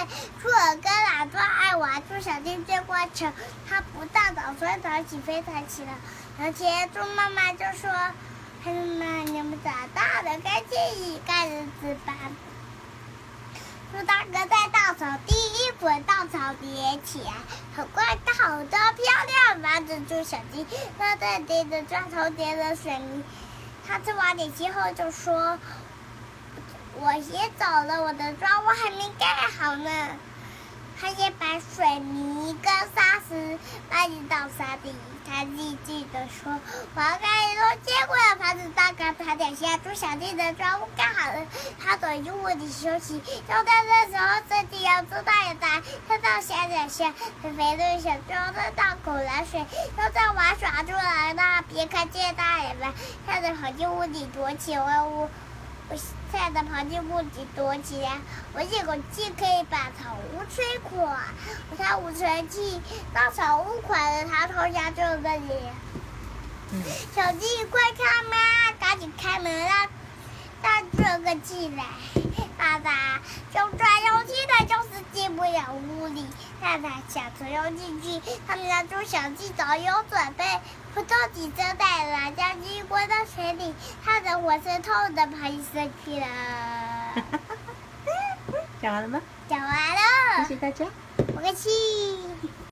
猪耳跟懒惰爱玩，猪小弟追过城，他不大早，所以早起飞才起来。而且猪妈妈就说：“孩子们，你们长大了，该建议干日子吧。”猪大哥在稻草第一捆稻草叠起来，很快好的漂亮房子。猪小鸡他在叠着砖头叠着水泥。他吃完点心后就说：“我先走了，我的庄屋还没盖好呢。”他先把水泥跟沙石搬进稻沙地。他静静地说：“我要盖一座坚固的房子。”大概爬两下，猪小弟的庄屋盖好了。他躲进屋里休息。就在这时候，这地有猪大爷来，看到小两下，肥肥的小猪在大口来水，又在玩耍。猪来那边看见大爷们，吓得跑进屋里躲起来。我吓得跑进屋里躲起来。我这口气可以把草屋吹垮。我才无吹气，当草屋垮了，他头下就这里。小鸡快看嘛，赶紧开门让这个进来。爸爸又转又踢的，就是进不了屋里。太太想从又进去，他们家猪小鸡早有准备，扑通几声带了将鸡滚到水里，他的浑身痛的跑起身去了。 讲完了吗？ 讲完了， 谢谢大家。 不客气。